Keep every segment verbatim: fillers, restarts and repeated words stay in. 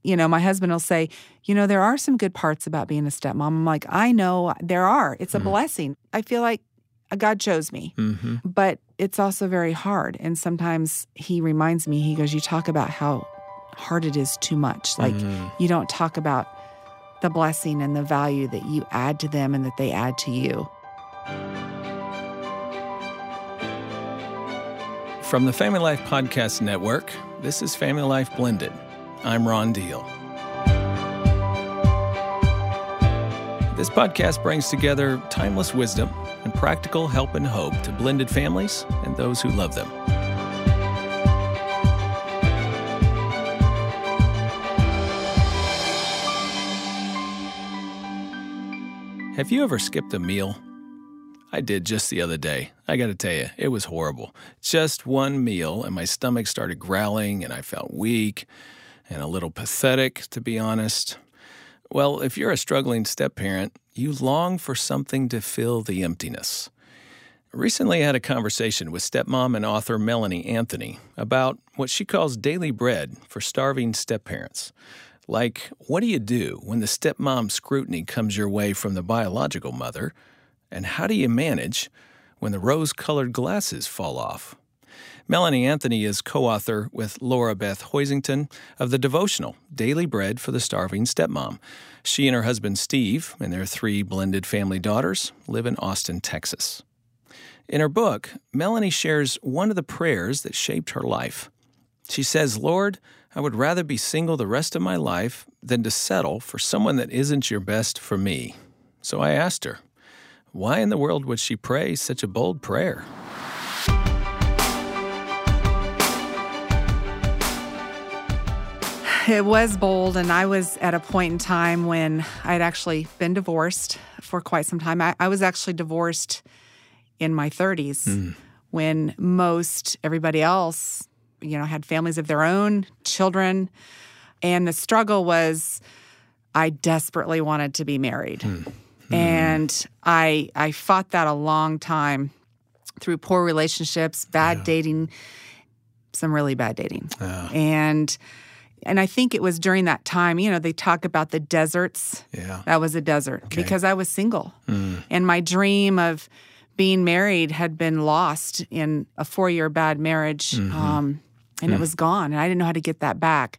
you know, my husband will say, you know, there are some good parts about being a stepmom. I'm like, I know there are. It's a mm-hmm. blessing. I feel like God chose me. Mm-hmm. But it's also very hard. And sometimes he reminds me, he goes, you talk about how hard it is too much. Like, mm. you don't talk about the blessing and the value that you add to them and that they add to you. From the Family Life Podcast Network, this is Family Life Blended. I'm Ron Deal. This podcast brings together timeless wisdom and practical help and hope to blended families and those who love them. Have you ever skipped a meal? I did just the other day. I got to tell you, it was horrible. Just one meal, and my stomach started growling, and I felt weak and a little pathetic, to be honest. Well, if you're a struggling step-parent, you long for something to fill the emptiness. Recently, I had a conversation with stepmom and author Melanie Anthony about what she calls daily bread for starving step-parents. Like, what do you do when the stepmom scrutiny comes your way from the biological mother? And how do you manage when the rose-colored glasses fall off? Melanie Anthony is co-author with Laura Beth Hoisington of the devotional Daily Bread for the Starving Stepmom. She and her husband Steve and their three blended family daughters live in Austin, Texas. In her book, Melanie shares one of the prayers that shaped her life. She says, Lord, I would rather be single the rest of my life than to settle for someone that isn't your best for me. So I asked her, why in the world would she pray such a bold prayer? It was bold, and I was at a point in time when I'd actually been divorced for quite some time. I, I was actually divorced in my thirties mm. when most everybody else, you know, had families of their own, children, and the struggle was I desperately wanted to be married. Mm. And I I fought that a long time through poor relationships, bad yeah. dating, some really bad dating. Yeah. And and I think it was during that time, you know, they talk about the deserts. Yeah. That was a desert okay. because I was single. Mm. And my dream of being married had been lost in a four-year bad marriage. Mm-hmm. Um, and mm. it was gone. And I didn't know how to get that back.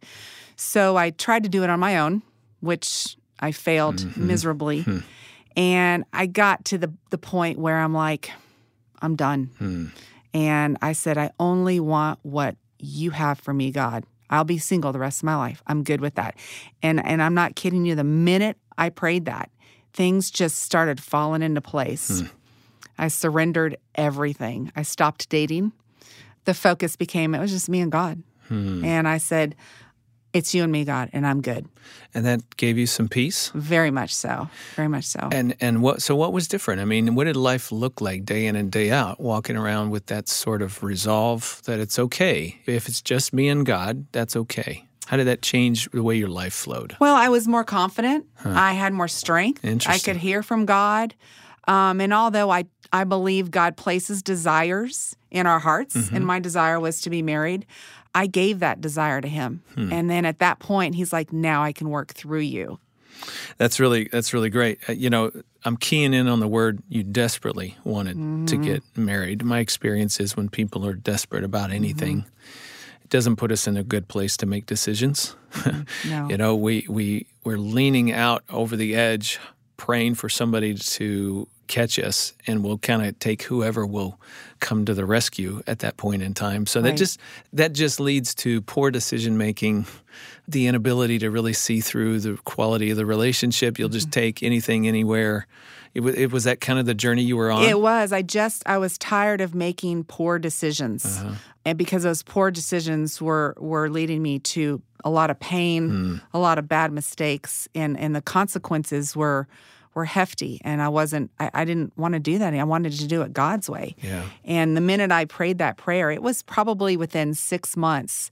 So I tried to do it on my own, which I failed mm-hmm. miserably. Mm. And I got to the, the point where I'm like, I'm done. Hmm. And I said, I only want what you have for me, God. I'll be single the rest of my life. I'm good with that. And and I'm not kidding you. The minute I prayed that, things just started falling into place. Hmm. I surrendered everything. I stopped dating. The focus became, it was just me and God. Hmm. And I said, it's you and me, God, and I'm good. And that gave you some peace? Very much so. Very much so. And and what? So what was different? I mean, what did life look like day in and day out, walking around with that sort of resolve that it's okay. If it's just me and God, that's okay. How did that change the way your life flowed? Well, I was more confident. Huh. I had more strength. I could hear from God. Um, and although I, I believe God places desires in our hearts, mm-hmm. and my desire was to be married, I gave that desire to him. Hmm. And then at that point, he's like, now I can work through you. That's really that's really great. Uh, you know, I'm keying in on the word you desperately wanted mm-hmm. to get married. My experience is when people are desperate about anything, mm-hmm. it doesn't put us in a good place to make decisions. Mm-hmm. No. You know, we, we, we're leaning out over the edge, praying for somebody to catch us, and we'll kind of take whoever will come to the rescue at that point in time. So right. that just that just leads to poor decision making, the inability to really see through the quality of the relationship. You'll just take anything, anywhere. It was, it was that kind of the journey you were on? It was. I just, I was tired of making poor decisions. Uh-huh. And because those poor decisions were, were leading me to a lot of pain, mm. a lot of bad mistakes, and, and the consequences were were hefty, and I wasn't, I, I didn't want to do that. I wanted to do it God's way. Yeah. And the minute I prayed that prayer, it was probably within six months,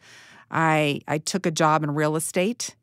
I I took a job in real estate,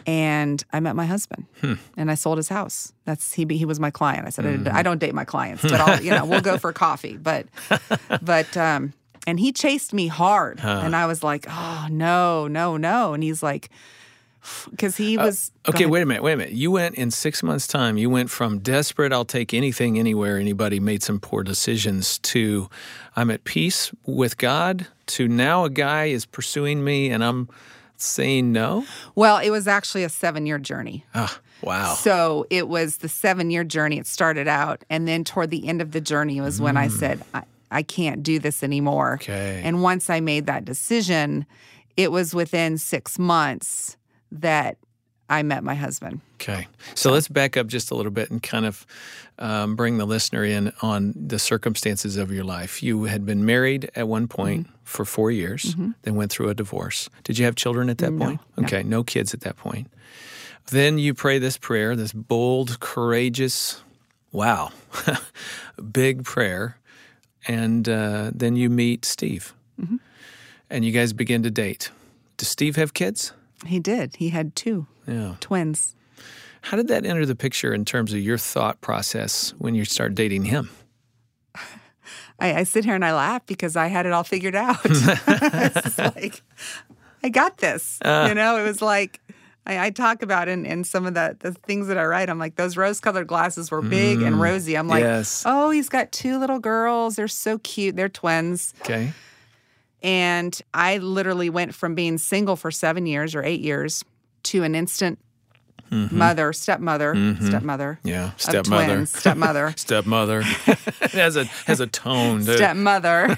and I met my husband, hmm. and I sold his house. That's he he was my client. I said, mm. I don't date my clients, but I'll, you know, we'll go for coffee. But, but, um, and he chased me hard, huh. and I was like, oh, no, no, no. And he's like, because he was... Uh, okay, wait a minute, wait a minute. You went in six months' time, you went from desperate, I'll take anything, anywhere, anybody, made some poor decisions, to I'm at peace with God, to now a guy is pursuing me and I'm saying no? Well, it was actually a seven-year journey. Ah, wow. So it was the seven-year journey. It started out, and then toward the end of the journey was mm. when I said, I, I can't do this anymore. Okay. And once I made that decision, it was within six months that I met my husband. Okay. So let's back up just a little bit and kind of um, bring the listener in on the circumstances of your life. You had been married at one point mm-hmm. for four years, mm-hmm. then went through a divorce. Did you have children at that no, point? Okay, no. no kids at that point. Then you pray this prayer, this bold, courageous, wow, big prayer, and uh, then you meet Steve, mm-hmm. and you guys begin to date. Does Steve have kids? He did. He had two yeah. twins. How did that enter the picture in terms of your thought process when you started dating him? I, I sit here and I laugh because I had it all figured out. It's like, I got this. Uh, you know, it was like, I, I talk about in, in some of the, the things that I write, I'm like, those rose-colored glasses were big mm, and rosy. I'm like, yes. oh, he's got two little girls. They're so cute. They're twins. Okay. And I literally went from being single for seven years or eight years to an instant mm-hmm. mother, stepmother, mm-hmm. stepmother. Yeah, stepmother. Of twins, stepmother. Stepmother. It has a, has a tone. Dude. Stepmother.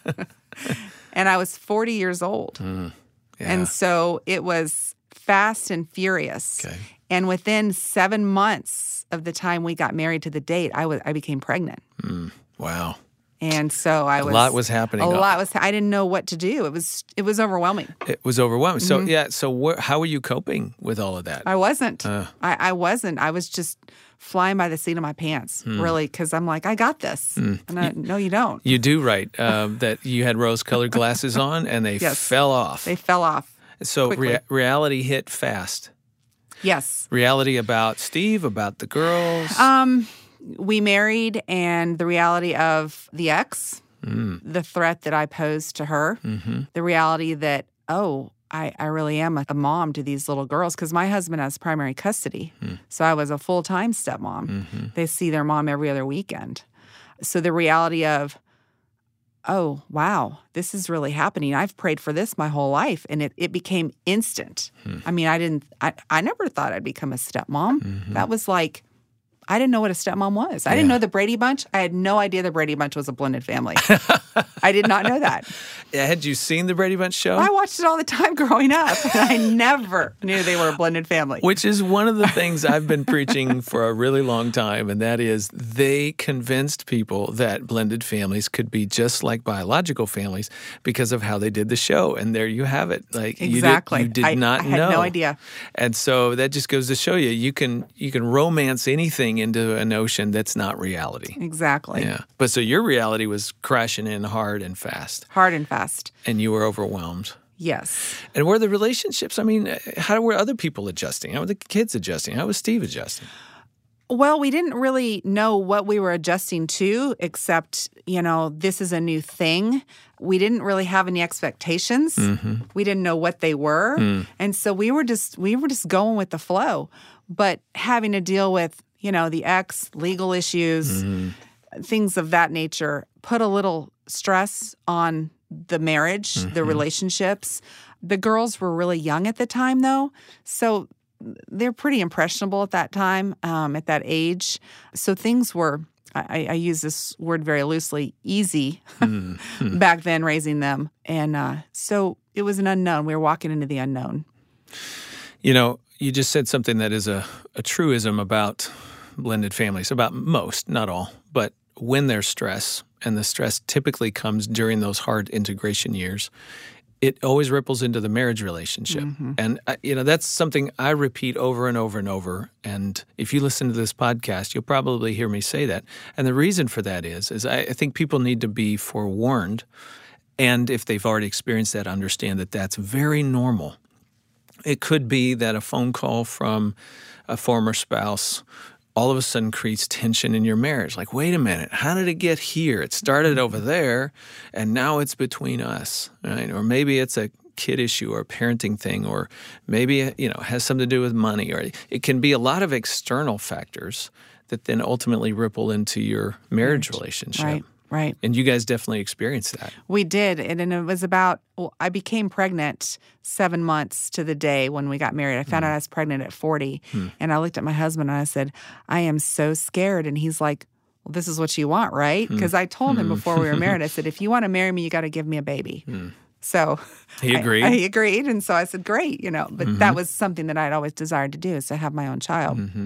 And I was forty years old. Mm, yeah. And so it was fast and furious. Okay. And within seven months of the time we got married to the date, I was I became pregnant. Mm, wow. And so I was a lot was happening. A lot was. I didn't know what to do. It was it was overwhelming. It was overwhelming. So mm-hmm. yeah. So wh- how were you coping with all of that? I wasn't. Uh. I, I wasn't. I was just flying by the seat of my pants, mm. really, because I'm like, I got this. Mm. And I, no, you don't. You do write uh, that you had rose-colored glasses on, and they yes. fell off. They fell off. So rea- reality hit fast. Yes. Reality about Steve, about the girls. Um, we married, and the reality of the ex. Mm. The threat that I posed to her, mm-hmm. the reality that, oh, I, I really am a, a mom to these little girls because my husband has primary custody. Mm. So I was a full-time stepmom. Mm-hmm. They see their mom every other weekend. So the reality of, oh, wow, this is really happening. I've prayed for this my whole life, and it, it became instant. Mm. I mean, I didn't, I, I never thought I'd become a stepmom. Mm-hmm. That was like, I didn't know what a stepmom was. I yeah. didn't know the Brady Bunch. I had no idea the Brady Bunch was a blended family. I did not know that. Yeah, had you seen the Brady Bunch show? I watched it all the time growing up, and I never knew they were a blended family. Which is one of the things I've been preaching for a really long time, and that is they convinced people that blended families could be just like biological families because of how they did the show. And there you have it. Like exactly. You did, you did I, not I had know. no idea. And so that just goes to show you, you can you can romance anything into a notion that's not reality. Exactly. Yeah. But so your reality was crashing in hard and fast. Hard and fast. And you were overwhelmed. Yes. And were the relationships, I mean, how were other people adjusting? How were the kids adjusting? How was Steve adjusting? Well, we didn't really know what we were adjusting to, except, you know, this is a new thing. We didn't really have any expectations. Mm-hmm. We didn't know what they were. Mm. And so we were just we were just going with the flow. But having to deal with, you know, the ex, legal issues, mm-hmm. things of that nature, put a little stress on the marriage, mm-hmm. the relationships. The girls were really young at the time, though, so they're pretty impressionable at that time, um, at that age. So things were, I, I use this word very loosely, easy mm-hmm. back then, raising them. And uh, so it was an unknown. We were walking into the unknown. You know, you just said something that is a, a truism about blended families, about most, not all, but when there's stress, and the stress typically comes during those hard integration years, it always ripples into the marriage relationship. Mm-hmm. And, uh, you know, that's something I repeat over and over and over. And if you listen to this podcast, you'll probably hear me say that. And the reason for that is, is I, I think people need to be forewarned. And if they've already experienced that, understand that that's very normal. It could be that a phone call from a former spouse all of a sudden creates tension in your marriage. Like, wait a minute, how did it get here? It started over there, and now it's between us, right? Or maybe it's a kid issue or a parenting thing, or maybe, you know, has something to do with money, or it can be a lot of external factors that then ultimately ripple into your marriage relationship. Right, right. And you guys definitely experienced that. We did. And, and it was about, well, I became pregnant seven months to the day when we got married. I found mm. out I was pregnant at forty. Mm. And I looked at my husband and I said, I am so scared. And he's like, well, this is what you want, right? Because mm. I told him mm. before we were married, I said, if you want to marry me, you got to give me a baby. Mm. So he agreed. I, I agreed. And so I said, great, you know, but mm-hmm. that was something that I'd always desired to do, is to have my own child. Mm-hmm.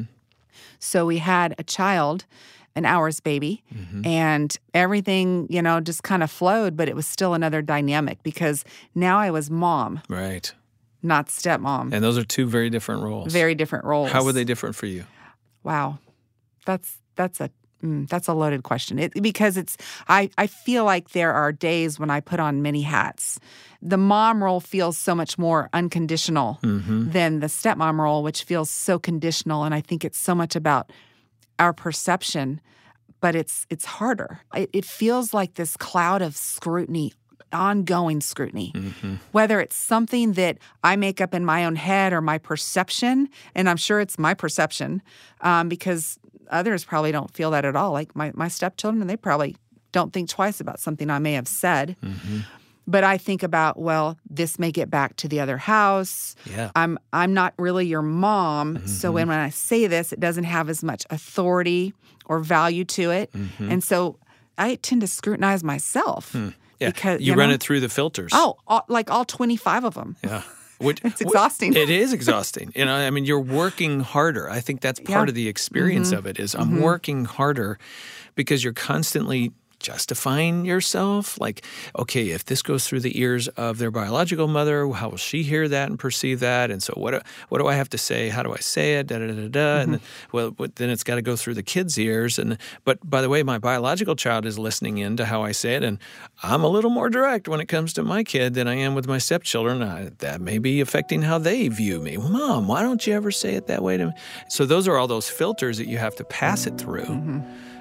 So we had a child, an hours baby, mm-hmm. and everything, you know, just kind of flowed, but it was still another dynamic because now I was mom. Right. Not stepmom. And those are two very different roles. Very different roles. How were they different for you? Wow. That's that's a mm, that's a loaded question. It, because it's I, I feel like there are days when I put on many hats. The mom role feels so much more unconditional mm-hmm. than the stepmom role, which feels so conditional. And I think it's so much about our perception, but it's it's harder. It, it feels like this cloud of scrutiny, ongoing scrutiny, mm-hmm. whether it's something that I make up in my own head or my perception, and I'm sure it's my perception um, because others probably don't feel that at all. Like my, my stepchildren, they probably don't think twice about something I may have said. Mm-hmm. But I think about, well, this may get back to the other house. Yeah. I'm I'm not really your mom, mm-hmm. so when, when I say this, it doesn't have as much authority or value to it. Mm-hmm. And so I tend to scrutinize myself. Hmm. Yeah. Because, you, you run know, it through the filters. Oh, all, like all twenty-five of them. Yeah. What, it's exhausting. It is exhausting. You know, I mean, you're working harder. I think that's part yeah. of the experience mm-hmm. of it is I'm mm-hmm. working harder because you're constantly justifying yourself. Like, okay, if this goes through the ears of their biological mother, how will she hear that and perceive that? And so what what do I have to say? How do I say it? Da, da, da, da. Mm-hmm. And then, well, then it's got to go through the kids' ears. And But by the way, my biological child is listening in to how I say it. And I'm a little more direct when it comes to my kid than I am with my stepchildren. I, that may be affecting how they view me. Mom, why don't you ever say it that way to me? So those are all those filters that you have to pass it through mm-hmm.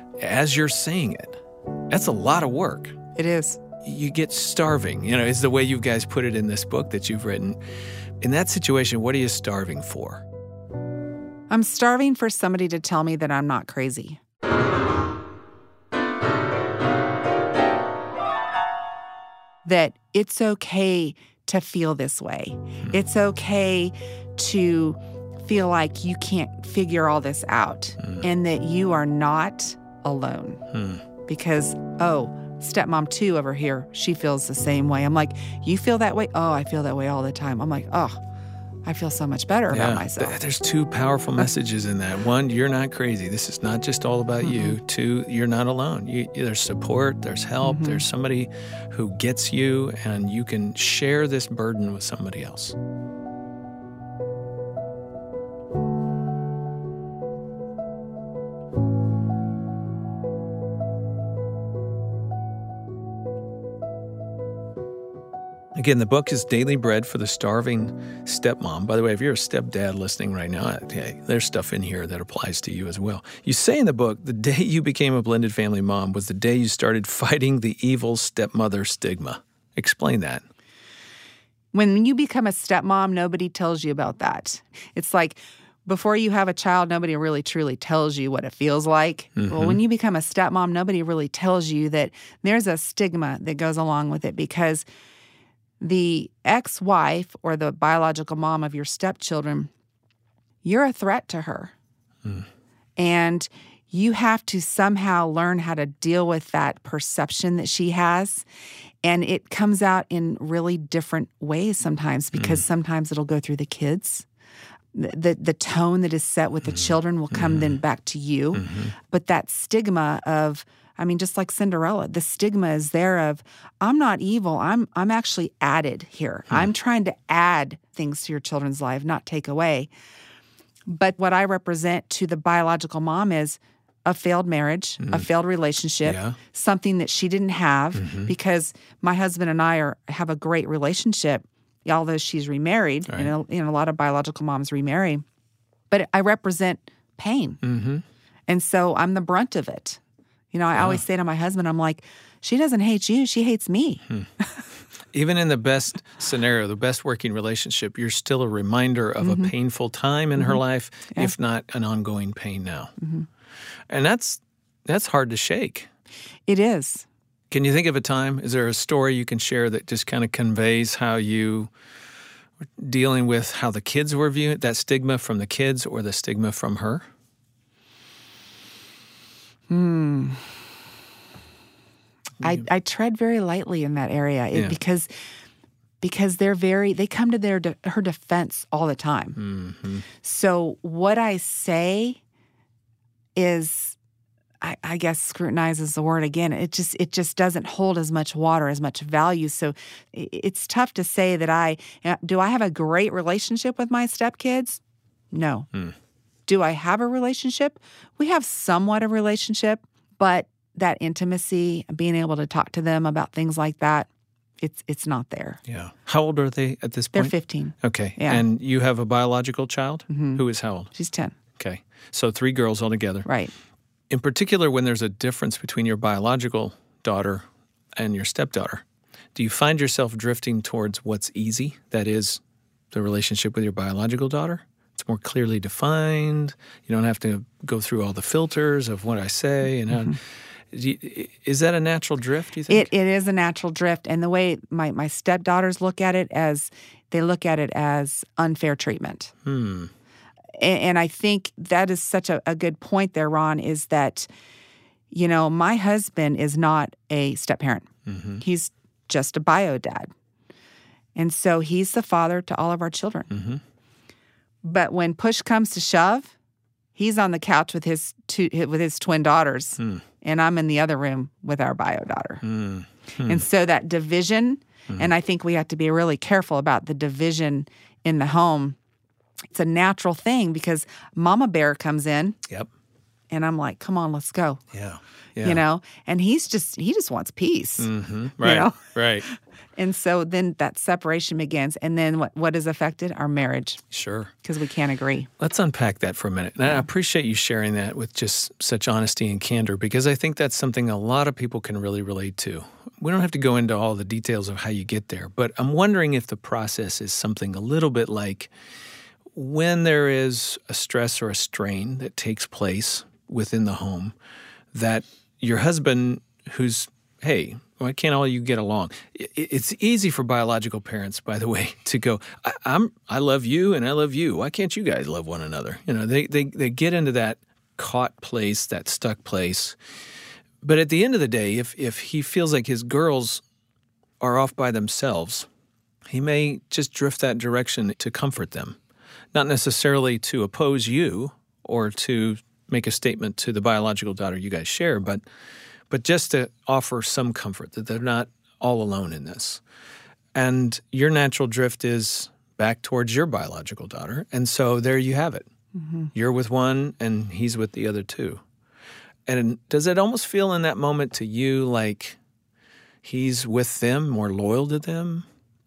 as you're saying it. That's a lot of work. It is. You get starving, you know, is the way you guys put it in this book that you've written. In that situation, what are you starving for? I'm starving for somebody to tell me that I'm not crazy. That it's okay to feel this way. Hmm. It's okay to feel like you can't figure all this out hmm. and that you are not alone. Hmm. Because, oh, stepmom two over here, she feels the same way. I'm like, you feel that way? Oh, I feel that way all the time. I'm like, oh, I feel so much better yeah, about myself. There's two powerful messages in that. One, you're not crazy. This is not just all about mm-hmm. you. Two, you're not alone. You, there's support, there's help, mm-hmm. there's somebody who gets you, and you can share this burden with somebody else. Again, the book is Daily Bread for the Starving Stepmom. By the way, if you're a stepdad listening right now, hey, there's stuff in here that applies to you as well. You say in the book, the day you became a blended family mom was the day you started fighting the evil stepmother stigma. Explain that. When you become a stepmom, nobody tells you about that. It's like before you have a child, nobody really truly tells you what it feels like. Mm-hmm. Well, when you become a stepmom, nobody really tells you that there's a stigma that goes along with it because the ex-wife or the biological mom of your stepchildren, you're a threat to her. Mm. And you have to somehow learn how to deal with that perception that she has. And it comes out in really different ways sometimes because mm. sometimes it'll go through the kids. The, the the tone that is set with the mm. children will come mm. then back to you. Mm-hmm. But that stigma of, I mean, just like Cinderella, the stigma is there of, I'm not evil. I'm I'm actually added here. Hmm. I'm trying to add things to your children's life, not take away. But what I represent to the biological mom is a failed marriage, mm. a failed relationship, yeah. something that she didn't have mm-hmm. because my husband and I are have a great relationship, although she's remarried. Right. And you know, a lot of biological moms remarry. But I represent pain. Mm-hmm. And so I'm the brunt of it. You know, I yeah. always say to my husband, I'm like, she doesn't hate you, she hates me. Hmm. Even in the best scenario, the best working relationship, you're still a reminder of mm-hmm. a painful time in mm-hmm. her life, yeah. if not an ongoing pain now. Mm-hmm. And that's that's hard to shake. It is. Can you think of a time? Is there a story you can share that just kind of conveys how you were dealing with how the kids were viewing that stigma from the kids or the stigma from her? Hmm. I, I tread very lightly in that area it, yeah. because because they're very they come to their de, her defense all the time. Mm-hmm. So what I say is, I, I guess, scrutinize is the word again. It just it just doesn't hold as much water, as much value. So it, it's tough to say that I do. I have a great relationship with my stepkids? No. Mm. Do I have a relationship? We have somewhat a relationship, but that intimacy, being able to talk to them about things like that, it's it's not there. Yeah. How old are they at this point? They're fifteen. Okay. Yeah. And you have a biological child? Mm-hmm. Who is how old? She's ten. Okay. So three girls altogether. Right. In particular, when there's a difference between your biological daughter and your stepdaughter, do you find yourself drifting towards what's easy? That is, the relationship with your biological daughter? It's more clearly defined. You don't have to go through all the filters of what I say and how... Mm-hmm. Is that a natural drift, do you think? It, it is a natural drift. And the way my, my stepdaughters look at it as, they look at it as unfair treatment. Hmm. And, and I think that is such a, a good point there, Ron, is that, you know, my husband is not a step-parent. Mm-hmm. He's just a bio dad. And so he's the father to all of our children. Mm-hmm. But when push comes to shove, he's on the couch with his two, with his twin daughters. Hmm. And I'm in the other room with our bio daughter. Mm. Hmm. And so that division, mm. and I think we have to be really careful about the division in the home. It's a natural thing because Mama Bear comes in. Yep. And I'm like, come on, let's go. Yeah. yeah. You know? And he's just, he just wants peace. Mm-hmm. Right. You know? Right. And so then that separation begins. And then what, what is affected? Our marriage. Sure. Because we can't agree. Let's unpack that for a minute. And I appreciate you sharing that with just such honesty and candor because I think that's something a lot of people can really relate to. We don't have to go into all the details of how you get there, but I'm wondering if the process is something a little bit like when there is a stress or a strain that takes place within the home, that your husband who's, hey, why can't all you get along? It's easy for biological parents, by the way, to go, I, I'm, I love you and I love you. Why can't you guys love one another? You know, they, they, they get into that caught place, that stuck place. But at the end of the day, if, if he feels like his girls are off by themselves, he may just drift that direction to comfort them, not necessarily to oppose you or to make a statement to the biological daughter you guys share, but but just to offer some comfort that they're not all alone in this. And your natural drift is back towards your biological daughter, and so there you have it. Mm-hmm. You're with one, and he's with the other two. And does it almost feel in that moment to you like he's with them, more loyal to them?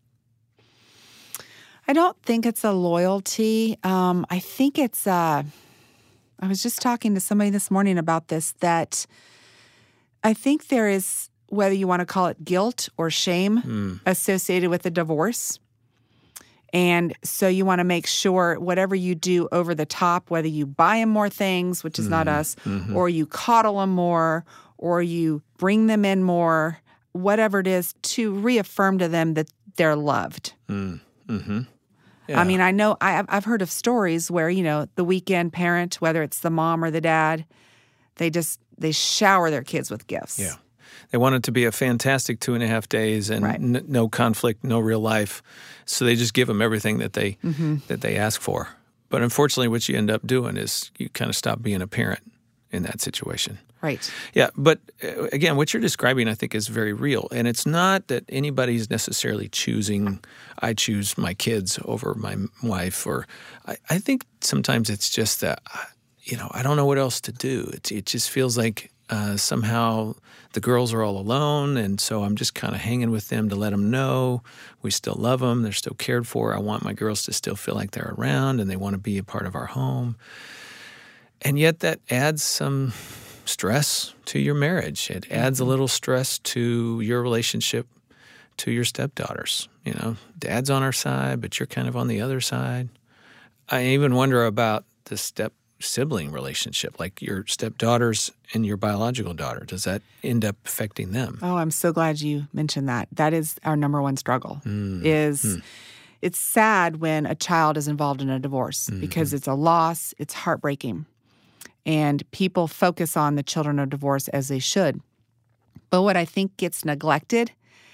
I don't think it's a loyalty. Um, I think it's, uh, I was just talking to somebody this morning about this, that I think there is, whether you want to call it guilt or shame mm. associated with the divorce. And so you want to make sure whatever you do over the top, whether you buy them more things, which is mm-hmm. not us, mm-hmm. or you coddle them more, or you bring them in more, whatever it is, to reaffirm to them that they're loved. Mm. Mm-hmm. Yeah. I mean, I know I've, I've heard of stories where, you know, the weekend parent, whether it's the mom or the dad, they just, they shower their kids with gifts. Yeah. They want it to be a fantastic two and a half days and right. n- no conflict, no real life. So they just give them everything that they mm-hmm. that they ask for. But unfortunately, what you end up doing is you kind of stop being a parent in that situation. Right. Yeah. But uh, again, what you're describing, I think, is very real. And it's not that anybody's necessarily choosing, I choose my kids over my wife. Or I, I think sometimes it's just that, you know, I don't know what else to do. It, it just feels like uh, somehow the girls are all alone. And so I'm just kind of hanging with them to let them know we still love them. They're still cared for. I want my girls to still feel like they're around and they want to be a part of our home. And yet that adds some stress to your marriage. It adds a little stress to your relationship to your stepdaughters? You know, Dad's on our side, but you're kind of on the other side. I even wonder about the step sibling relationship, like your stepdaughters and your biological daughter. Does that end up affecting them? Oh, I'm so glad you mentioned that. That is our number one struggle. Mm. Is mm. It's sad when a child is involved in a divorce mm-hmm. because it's a loss, it's heartbreaking. And people focus on the children of divorce as they should. But what I think gets neglected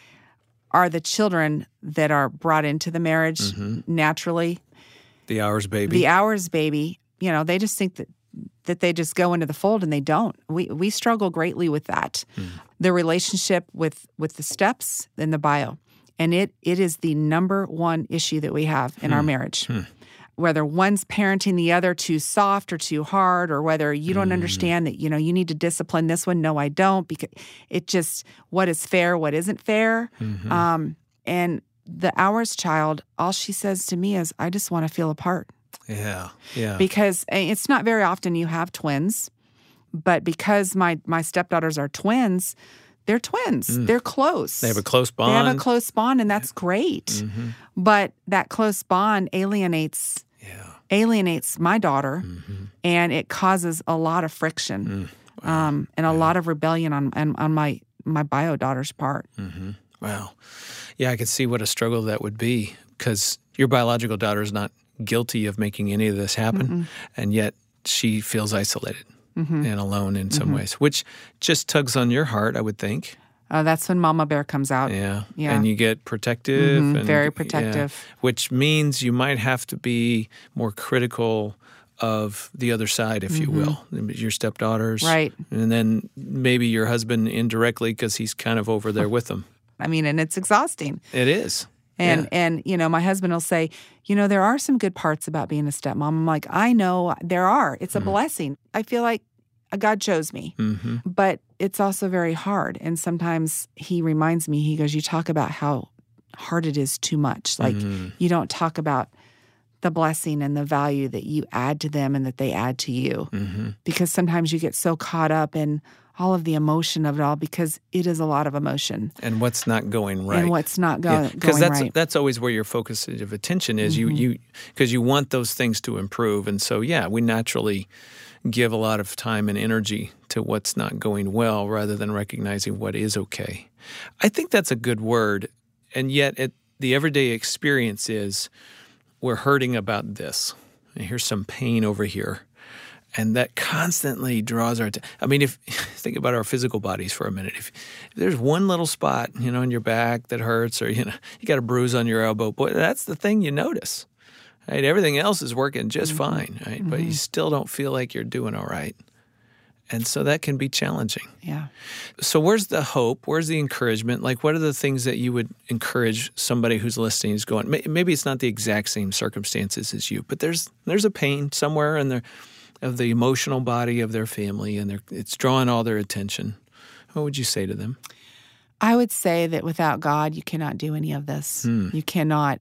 are the children that are brought into the marriage mm-hmm. naturally. The ours baby. The ours baby. You know, they just think that that they just go into the fold, and they don't. We we struggle greatly with that. Mm. The relationship with, with the steps and the bio. And it it is the number one issue that we have in hmm. our marriage. Hmm. Whether one's parenting the other too soft or too hard, or whether you don't mm. understand that, you know, you need to discipline this one. No, I don't. Because it just, what is fair, what isn't fair. Mm-hmm. Um, and the ours child, all she says to me is, I just want to feel a part. Yeah, yeah. Because it's not very often you have twins, but because my, my stepdaughters are twins, they're twins. Mm. They're close. They have a close bond. They have a close bond, and that's great. Mm-hmm. But that close bond alienates yeah. alienates my daughter, mm-hmm. and it causes a lot of friction mm. wow. um, and a yeah. lot of rebellion on, on, on my, my bio daughter's part. Mm-hmm. Wow. Yeah, I could see what a struggle that would be, because your biological daughter is not guilty of making any of this happen, mm-mm. and yet she feels isolated. Mm-hmm. and alone in some mm-hmm. ways, which just tugs on your heart, I would think. Uh, that's when Mama Bear comes out. Yeah, yeah. And you get protective. Mm-hmm. and Very protective. Yeah, which means you might have to be more critical of the other side, if mm-hmm. you will, your stepdaughters. Right. And then maybe your husband indirectly, because he's kind of over there with them. I mean, and it's exhausting. It is. And, yeah. and you know, my husband will say, you know, there are some good parts about being a stepmom. I'm like, I know there are. It's a mm-hmm. blessing. I feel like God chose me. Mm-hmm. But it's also very hard. And sometimes he reminds me, he goes, you talk about how hard it is too much. Like, mm-hmm. you don't talk about the blessing and the value that you add to them and that they add to you. Mm-hmm. Because sometimes you get so caught up in all of the emotion of it all, because it is a lot of emotion. And what's not going right. And what's not go- yeah. going right. Because that's, that's always where your focus of attention is. Mm-hmm. You you because you want those things to improve. And so, yeah, we naturally give a lot of time and energy to what's not going well rather than recognizing what is okay. I think that's a good word. And yet it, the everyday experience is we're hurting about this. And here's some pain over here. And that constantly draws our attention. I mean, if think about our physical bodies for a minute. If, if there's one little spot, you know, in your back that hurts, or, you know, you got a bruise on your elbow, boy, that's the thing you notice. Right? Everything else is working just mm-hmm. fine, right? Mm-hmm. But you still don't feel like you're doing all right. And so that can be challenging. Yeah. So where's the hope? Where's the encouragement? Like, what are the things that you would encourage somebody who's listening, who's going, maybe it's not the exact same circumstances as you, but there's there's a pain somewhere in their of the emotional body of their family, and it's drawing all their attention. What would you say to them? I would say that without God, you cannot do any of this. Hmm. You cannot.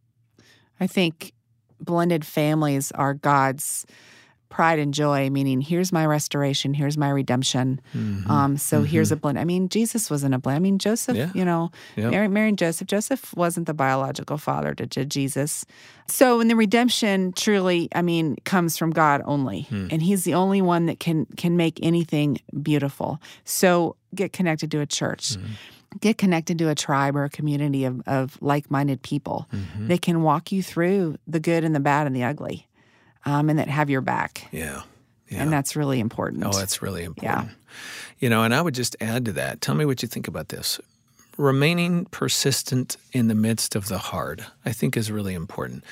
I think blended families are God's pride and joy, meaning here's my restoration, here's my redemption. Mm-hmm. Um, so mm-hmm. here's a blend. I mean, Jesus wasn't a blend. I mean, Joseph, yeah. you know, yep. Mary, Mary and Joseph. Joseph wasn't the biological father to, to Jesus. So in the redemption, truly, I mean, comes from God only. Mm. And he's the only one that can can make anything beautiful. So get connected to a church. Mm. Get connected to a tribe or a community of, of like-minded people mm-hmm. that can walk you through the good and the bad and the ugly. Um, and that have your back. Yeah. yeah. And that's really important. Oh, that's really important. Yeah. You know, and I would just add to that. Tell me what you think about this. Remaining persistent in the midst of the hard, I think, is really important.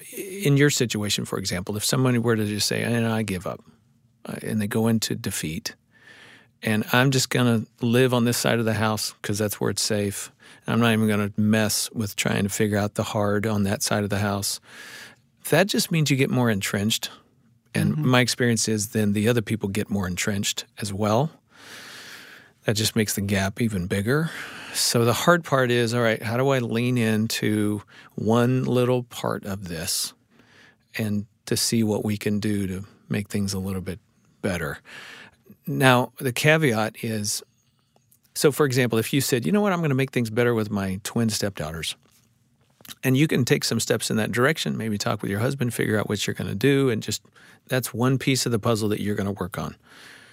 In your situation, for example, if someone were to just say, I, I give up, uh, and they go into defeat, and I'm just going to live on this side of the house because that's where it's safe. I'm not even going to mess with trying to figure out the hard on that side of the house. That just means you get more entrenched. And mm-hmm. my experience is then the other people get more entrenched as well. That just makes the gap even bigger. So the hard part is, all right, how do I lean into one little part of this and to see what we can do to make things a little bit better? Now, the caveat is So, for example, if you said, you know what, I'm going to make things better with my twin stepdaughters, and you can take some steps in that direction, maybe talk with your husband, figure out what you're going to do, and just that's one piece of the puzzle that you're going to work on.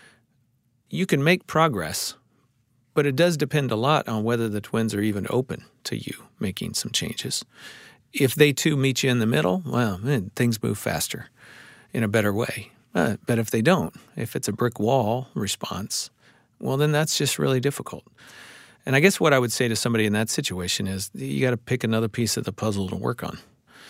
You can make progress, but it does depend a lot on whether the twins are even open to you making some changes. If they too meet you in the middle, well, man, things move faster in a better way. Uh, but if they don't, if it's a brick wall response, well, then that's just really difficult. And I guess what I would say to somebody in that situation is you got to pick another piece of the puzzle to work on.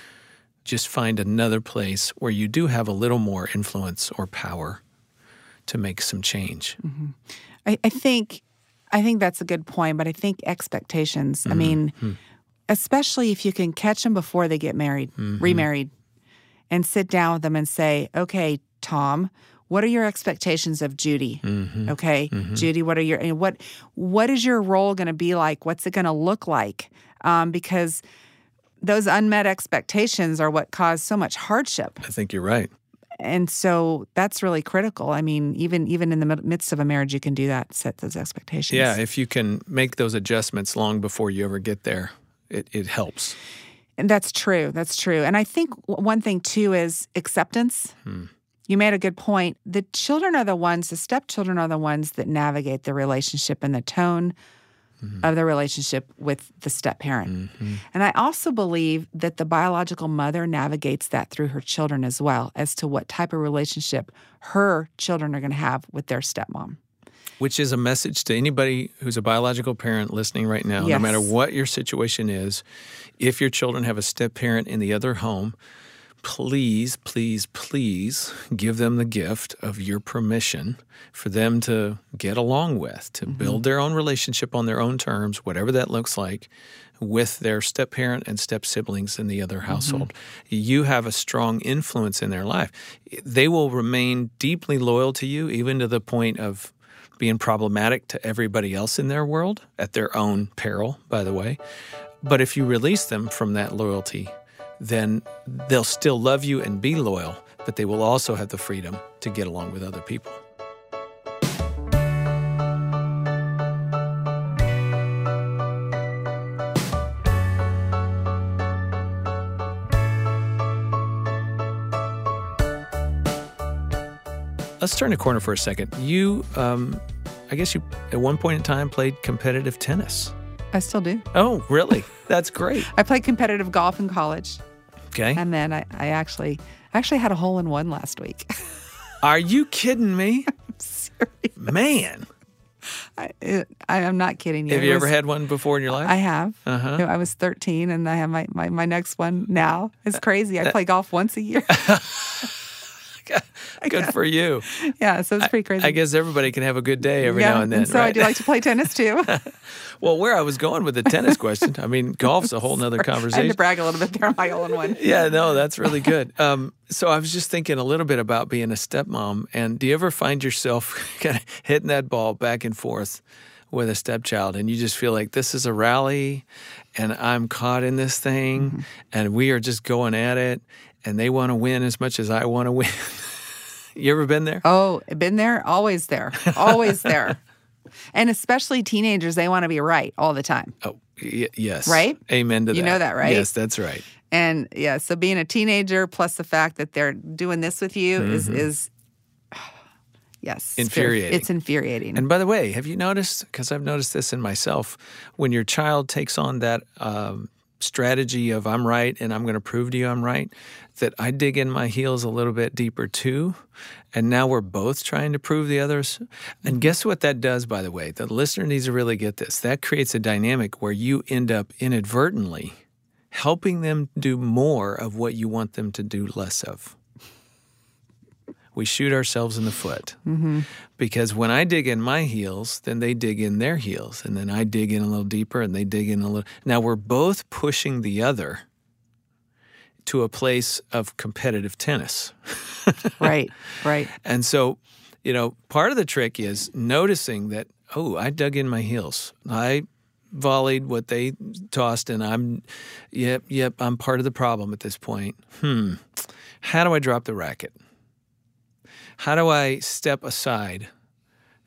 Just find another place where you do have a little more influence or power to make some change. Mm-hmm. I, I think I think that's a good point, but I think expectations, mm-hmm. I mean, mm-hmm. especially if you can catch them before they get married, mm-hmm. remarried, and sit down with them and say, okay, Tom, what are your expectations of Judy? Mm-hmm. Okay, mm-hmm. Judy, what are your and what what is your role going to be like? What's it going to look like? Um, because those unmet expectations are what cause so much hardship. I think you're right. And so that's really critical. I mean, even even in the midst of a marriage, you can do that, set those expectations. Yeah, if you can make those adjustments long before you ever get there, it, it helps. And that's true. That's true. And I think one thing, too, is acceptance. Hmm. You made a good point. The children are the ones, the stepchildren are the ones that navigate the relationship and the tone mm-hmm. of the relationship with the step-parent. Mm-hmm. And I also believe that the biological mother navigates that through her children as well, as to what type of relationship her children are going to have with their stepmom. Which is a message to anybody who's a biological parent listening right now, yes. no matter what your situation is. If your children have a step-parent in the other home, please, please, please give them the gift of your permission for them to get along with, to mm-hmm. build their own relationship on their own terms, whatever that looks like, with their step-parent and step-siblings in the other household. Mm-hmm. You have a strong influence in their life. They will remain deeply loyal to you, even to the point of being problematic to everybody else in their world, at their own peril, by the way. But if you release them from that loyalty, then they'll still love you and be loyal, but they will also have the freedom to get along with other people. Let's turn the corner for a second. You, um, I guess you, at one point in time, played competitive tennis. I still do. Oh, really? That's great. I played competitive golf in college. Okay. And then I, I actually actually had a hole-in-one last week. Are you kidding me? I'm serious. Man. I, it, I, I'm not kidding you. Have it you was, ever had one before in your life? I have. Uh-huh. I was thirteen, and I have my, my, my next one now. It's crazy. I play golf once a year. Good for you. Yeah, so it's pretty crazy. I, I guess everybody can have a good day every yeah, now and then, and so right? I do like to play tennis, too. Well, where I was going with the tennis question, I mean, golf's a whole nother conversation. I had to brag a little bit there on my all-in-one. Yeah, no, that's really good. Um, so I was just thinking a little bit about being a stepmom, and do you ever find yourself kind of hitting that ball back and forth with a stepchild, and you just feel like this is a rally, and I'm caught in this thing, mm-hmm. and we are just going at it, and they want to win as much as I want to win? You ever been there? Oh, been there, always there, always there. And especially teenagers, they want to be right all the time. Oh, y- yes. Right? Amen to that. You know that, right? Yes, that's right. And yeah, so being a teenager plus the fact that they're doing this with you mm-hmm. is, is yes. Infuriating. It's infuriating. And by the way, have you noticed, because I've noticed this in myself, when your child takes on that um, strategy of I'm right and I'm going to prove to you I'm right, that I dig in my heels a little bit deeper too. And now we're both trying to prove the others. And guess what that does, by the way? The listener needs to really get this. That creates a dynamic where you end up inadvertently helping them do more of what you want them to do less of. We shoot ourselves in the foot. Mm-hmm. Because when I dig in my heels, then they dig in their heels. And then I dig in a little deeper and they dig in a little. Now we're both pushing the other to a place of competitive tennis. Right, right. And so, you know, part of the trick is noticing that, oh, I dug in my heels. I volleyed what they tossed, and I'm, yep, yep, I'm part of the problem at this point. Hmm. How do I drop the racket? How do I step aside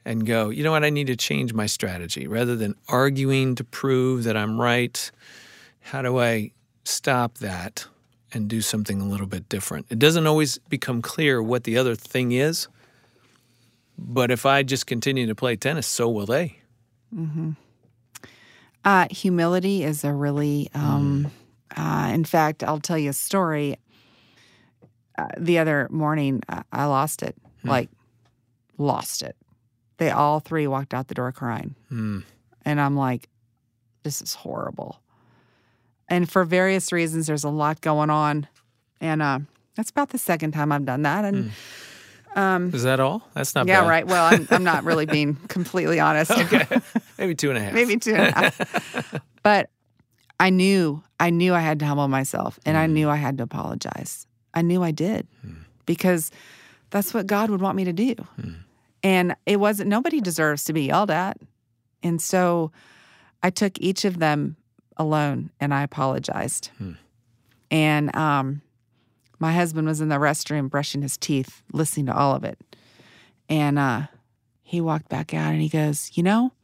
and go, you know what, I need to change my strategy. Rather than arguing to prove that I'm right, how do I stop that and do something a little bit different? It doesn't always become clear what the other thing is, but if I just continue to play tennis, so will they. Mm-hmm. Uh, humility is a really, um, mm. uh, in fact, I'll tell you a story. Uh, the other morning, I, I lost it, mm. like lost it. They all three walked out the door crying. Mm. And I'm like, this is horrible. And for various reasons, there's a lot going on. And uh, that's about the second time I've done that. And mm. um, is that all? That's not yeah, bad. right. Well, I'm, I'm not really being completely honest. Okay. Maybe two and a half. Maybe two and a half. But I knew, I knew I had to humble myself. And mm. I knew I had to apologize. I knew I did. Mm. Because that's what God would want me to do. Mm. And it wasn't, nobody deserves to be yelled at. And so I took each of them alone and I apologized. Hmm. And um, my husband was in the restroom brushing his teeth, listening to all of it. And uh, he walked back out and he goes, you know,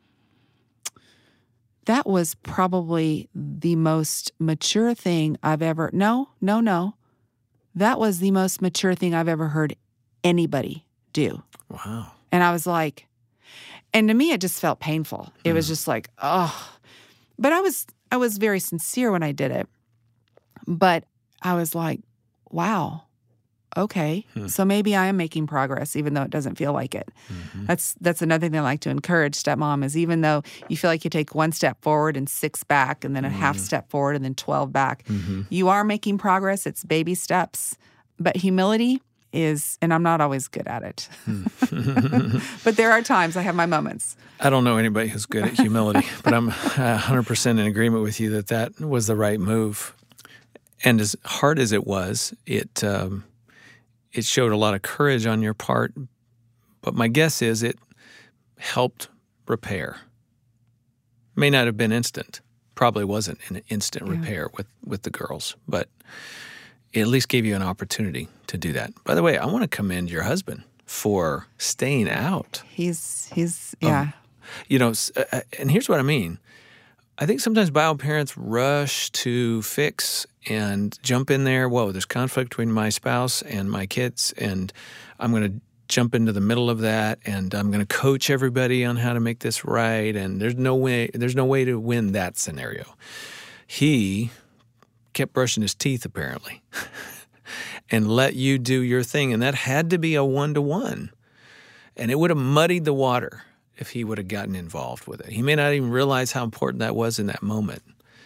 that was probably the most mature thing I've ever, no, no, no. That was the most mature thing I've ever heard anybody do. Wow. And I was like, and to me, it just felt painful. It mm. was just like, oh. But I was I was very sincere when I did it. But I was like, wow, okay. Hmm. So maybe I am making progress, even though it doesn't feel like it. Mm-hmm. That's that's another thing I like to encourage stepmom is even though you feel like you take one step forward and six back and then a mm. half step forward and then twelve back, mm-hmm. you are making progress. It's baby steps. But humility is, and I'm not always good at it, but there are times I have my moments. I don't know anybody who's good at humility, but I'm one hundred percent in agreement with you that that was the right move. And as hard as it was, it um, it showed a lot of courage on your part, but my guess is it helped repair. May not have been instant. Probably wasn't an instant yeah. repair with, with the girls, but it at least gave you an opportunity to do that. By the way, I want to commend your husband for staying out. He's, he's yeah. Um, you know, uh, and here's what I mean. I think sometimes bio parents rush to fix and jump in there. Whoa, there's conflict between my spouse and my kids, and I'm going to jump into the middle of that, and I'm going to coach everybody on how to make this right, and there's no way, there's no way to win that scenario. He kept brushing his teeth, apparently, and let you do your thing. And that had to be a one-to-one. And it would have muddied the water if he would have gotten involved with it. He may not even realize how important that was in that moment.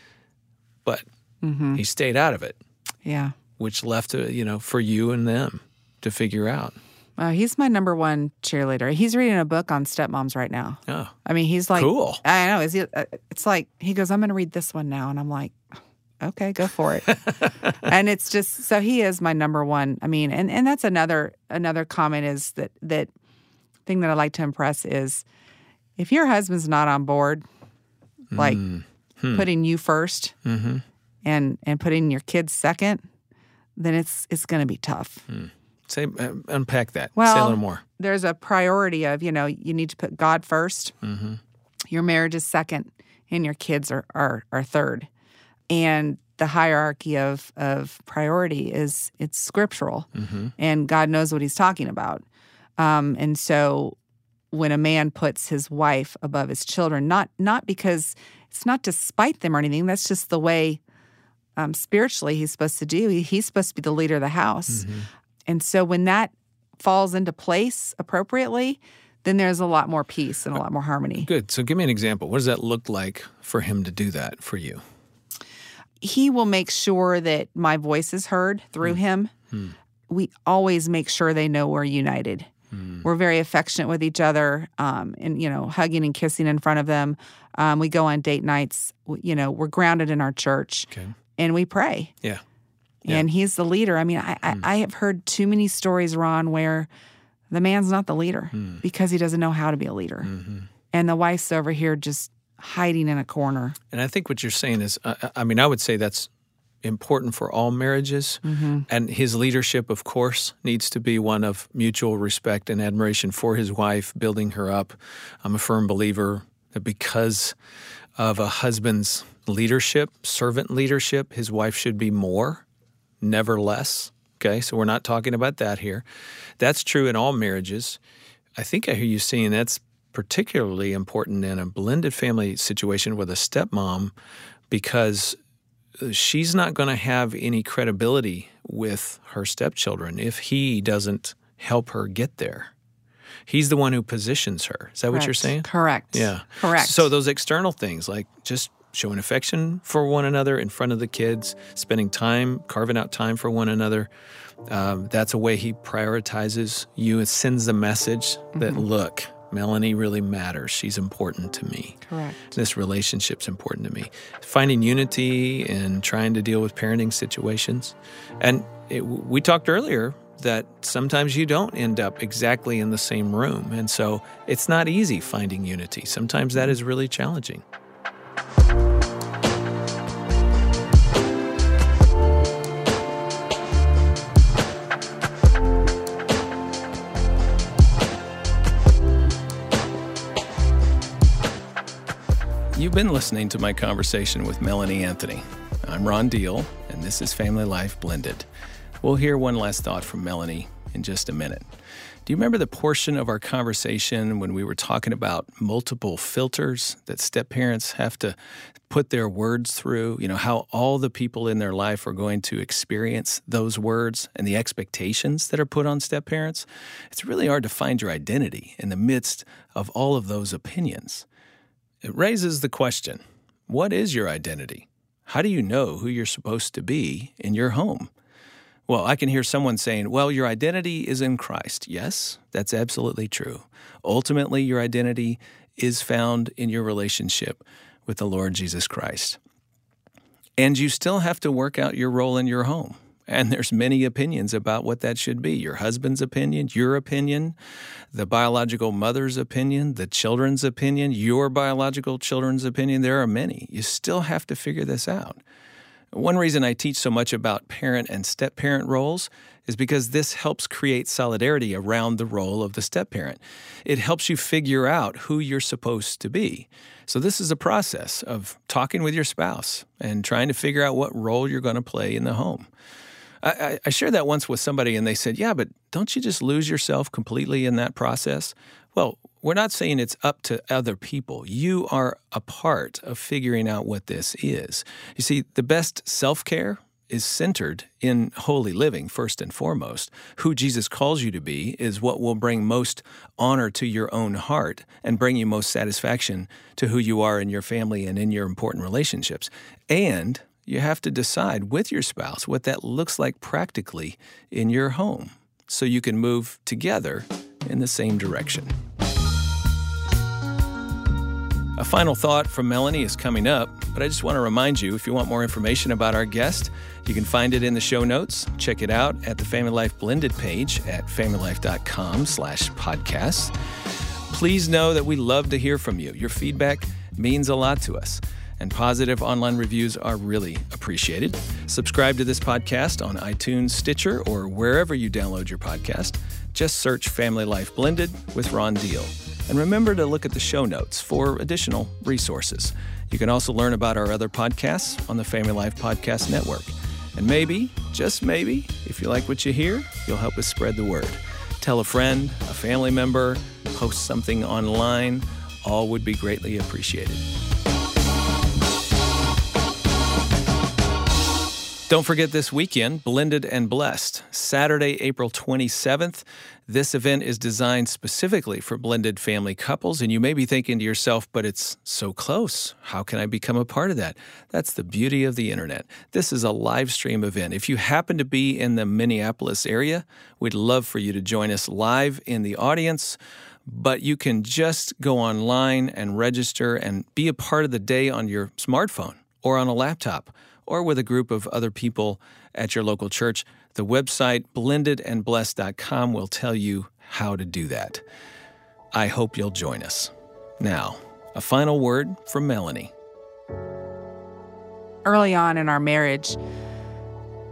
But mm-hmm. he stayed out of it. Yeah. Which left, a, you know, for you and them to figure out. Uh, he's my number one cheerleader. He's reading a book on stepmoms right now. Oh. I mean, he's like... Cool. I know. Is he, uh, it's like, he goes, I'm going to read this one now. And I'm like... Okay, go for it. And it's just, so he is my number one. I mean, and, and that's another another comment is that that thing that I like to impress is if your husband's not on board, like mm. hmm. putting you first mm-hmm. and and putting your kids second, then it's it's going to be tough. Mm. Say, uh, unpack that. Well, say a little more. There's a priority of, you know, you need to put God first. Mm-hmm. Your marriage is second, and your kids are are, are third. And the hierarchy of, of priority is it's scriptural, mm-hmm. and God knows what he's talking about. Um, and so when a man puts his wife above his children, not not because it's not to spite them or anything, that's just the way um, spiritually he's supposed to do. He, he's supposed to be the leader of the house. Mm-hmm. And so when that falls into place appropriately, then there's a lot more peace and a lot more harmony. Good. So give me an example. What does that look like for him to do that for you? He will make sure that my voice is heard through mm. him. Mm. We always make sure they know we're united. Mm. We're very affectionate with each other, um, and, you know, hugging and kissing in front of them. Um, we go on date nights. You know, we're grounded in our church, okay. and we pray. Yeah. yeah. And he's the leader. I mean, I, mm. I, I have heard too many stories, Ron, where the man's not the leader mm. because he doesn't know how to be a leader. Mm-hmm. And the wife's over here just hiding in a corner. And I think what you're saying is, uh, I mean, I would say that's important for all marriages. Mm-hmm. And his leadership, of course, needs to be one of mutual respect and admiration for his wife, building her up. I'm a firm believer that because of a husband's leadership, servant leadership, his wife should be more, never less. Okay, so we're not talking about that here. That's true in all marriages. I think I hear you saying that's particularly important in a blended family situation with a stepmom, because she's not going to have any credibility with her stepchildren if he doesn't help her get there. He's the one who positions her. Is that Correct. What you're saying? Correct. Yeah. Correct. So those external things, like just showing affection for one another in front of the kids, spending time, carving out time for one another, um, that's a way he prioritizes you and sends the message that, mm-hmm. look, Melanie really matters. She's important to me. Correct. This relationship's important to me. Finding unity and trying to deal with parenting situations. And it, we talked earlier that sometimes you don't end up exactly in the same room. And so it's not easy finding unity. Sometimes that is really challenging. You've been listening to my conversation with Melanie Anthony. I'm Ron Deal, and this is Family Life Blended. We'll hear one last thought from Melanie in just a minute. Do you remember the portion of our conversation when we were talking about multiple filters that step-parents have to put their words through? You know, how all the people in their life are going to experience those words and the expectations that are put on step-parents? It's really hard to find your identity in the midst of all of those opinions. It raises the question, what is your identity? How do you know who you're supposed to be in your home? Well, I can hear someone saying, well, your identity is in Christ. Yes, that's absolutely true. Ultimately, your identity is found in your relationship with the Lord Jesus Christ. And you still have to work out your role in your home. And there's many opinions about what that should be. Your husband's opinion, your opinion, the biological mother's opinion, the children's opinion, your biological children's opinion. There are many. You still have to figure this out. One reason I teach so much about parent and step-parent roles is because this helps create solidarity around the role of the step-parent. It helps you figure out who you're supposed to be. So this is a process of talking with your spouse and trying to figure out what role you're going to play in the home. I, I shared that once with somebody, and they said, yeah, but don't you just lose yourself completely in that process? Well, we're not saying it's up to other people. You are a part of figuring out what this is. You see, the best self-care is centered in holy living, first and foremost. Who Jesus calls you to be is what will bring most honor to your own heart and bring you most satisfaction to who you are in your family and in your important relationships. And you have to decide with your spouse what that looks like practically in your home so you can move together in the same direction. A final thought from Melanie is coming up, but I just want to remind you, if you want more information about our guest, you can find it in the show notes. Check it out at the Family Life Blended page at familylife.com slash podcasts. Please know that we love to hear from you. Your feedback means a lot to us, and positive online reviews are really appreciated. Subscribe to this podcast on iTunes, Stitcher, or wherever you download your podcast. Just search Family Life Blended with Ron Deal. And remember to look at the show notes for additional resources. You can also learn about our other podcasts on the Family Life Podcast Network. And maybe, just maybe, if you like what you hear, you'll help us spread the word. Tell a friend, a family member, post something online. All would be greatly appreciated. Don't forget this weekend, Blended and Blessed, Saturday, April twenty-seventh. This event is designed specifically for blended family couples, and you may be thinking to yourself, but it's so close. How can I become a part of that? That's the beauty of the internet. This is a live stream event. If you happen to be in the Minneapolis area, we'd love for you to join us live in the audience. But you can just go online and register and be a part of the day on your smartphone or on a laptop, or with a group of other people at your local church. The website blended and blessed dot com will tell you how to do that. I hope you'll join us. Now, a final word from Melanie. Early on in our marriage,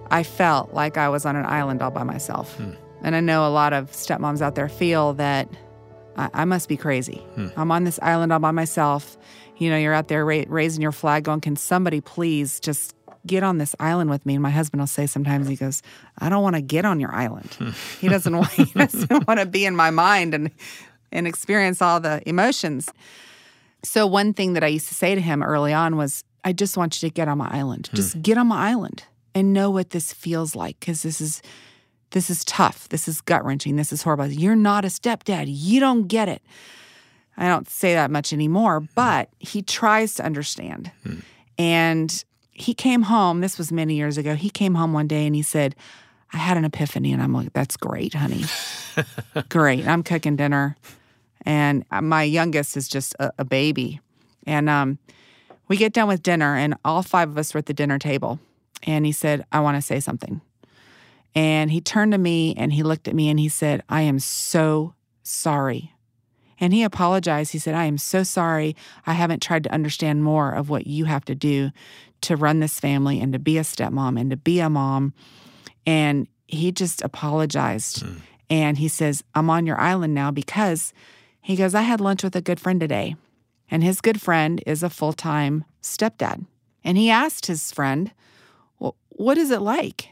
I felt like I was on an island all by myself. Hmm. And I know a lot of stepmoms out there feel that I, I must be crazy. Hmm. I'm on this island all by myself. You know, you're out there ra- raising your flag going, can somebody please just get on this island with me? And my husband will say sometimes, he goes, I don't want to get on your island. Hmm. He doesn't want, he doesn't want to be in my mind and, and experience all the emotions. So one thing that I used to say to him early on was, I just want you to get on my island. Hmm. Just get on my island and know what this feels like, because this is this is tough. This is gut-wrenching. This is horrible. You're not a stepdad. You don't get it. I don't say that much anymore, but he tries to understand. Hmm. And he came home, this was many years ago, he came home one day and he said, I had an epiphany. And I'm like, that's great, honey. Great. I'm cooking dinner. And my youngest is just a, a baby. And um, we get done with dinner, and all five of us were at the dinner table. And he said, I want to say something. And he turned to me, and he looked at me, and he said, I am so sorry. And he apologized. He said, I am so sorry. I haven't tried to understand more of what you have to do to run this family and to be a stepmom and to be a mom. And he just apologized. Mm. And he says, I'm on your island now because, he goes, I had lunch with a good friend today. And his good friend is a full-time stepdad. And he asked his friend, well, what is it like?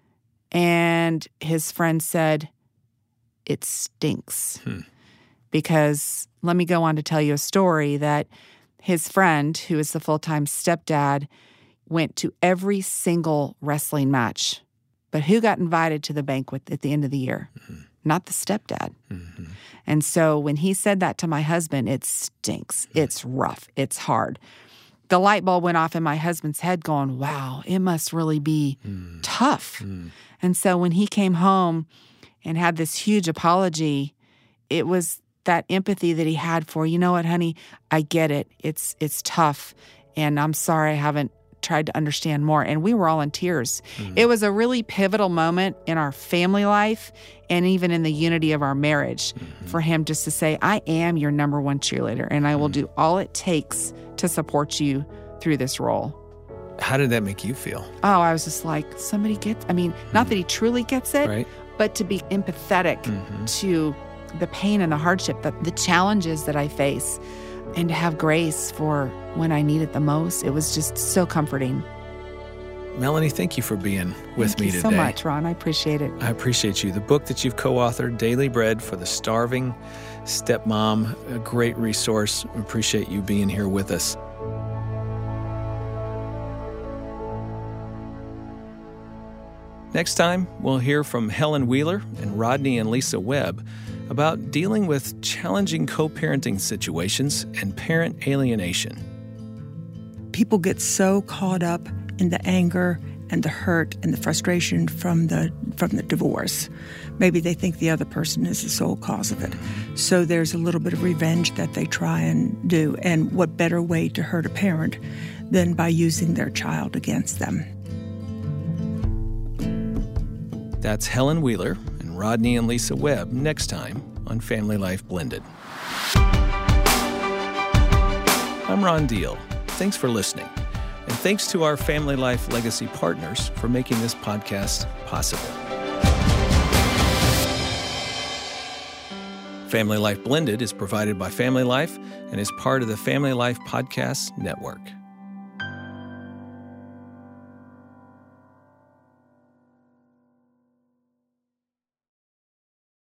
And his friend said, it stinks. Hmm. Because let me go on to tell you a story that his friend, who is the full-time stepdad, went to every single wrestling match. But who got invited to the banquet at the end of the year? Mm-hmm. Not the stepdad. Mm-hmm. And so when he said that to my husband, it stinks. Mm-hmm. It's rough. It's hard. The light bulb went off in my husband's head going, wow, it must really be mm. tough. Mm. And so when he came home and had this huge apology, it was that empathy that he had for, you know what, honey, I get it. It's it's tough. And I'm sorry I haven't tried to understand more. And we were all in tears. Mm. It was a really pivotal moment in our family life and even in the unity of our marriage mm-hmm. for him just to say, I am your number one cheerleader, and I will mm. do all it takes to support you through this role. How did that make you feel? Oh, I was just like, somebody gets, I mean, not mm. that he truly gets it, right. but to be empathetic mm-hmm. to the pain and the hardship, the, the challenges that I face, and to have grace for when I need it the most. It was just so comforting. Melanie, thank you for being with thank me you today. so much, Ron. I appreciate it. I appreciate you. The book that you've co-authored, Daily Bread for the Starving Stepmom, a great resource. I appreciate you being here with us. Next time, we'll hear from Helen Wheeler and Rodney and Lisa Webb about dealing with challenging co-parenting situations and parent alienation. People get so caught up in the anger and the hurt and the frustration from the from the divorce. Maybe they think the other person is the sole cause of it. So there's a little bit of revenge that they try and do. And what better way to hurt a parent than by using their child against them? That's Helen Wheeler and Rodney and Lisa Webb next time on Family Life Blended. I'm Ron Deal. Thanks for listening. And thanks to our Family Life Legacy partners for making this podcast possible. Family Life Blended is provided by Family Life and is part of the Family Life Podcast Network.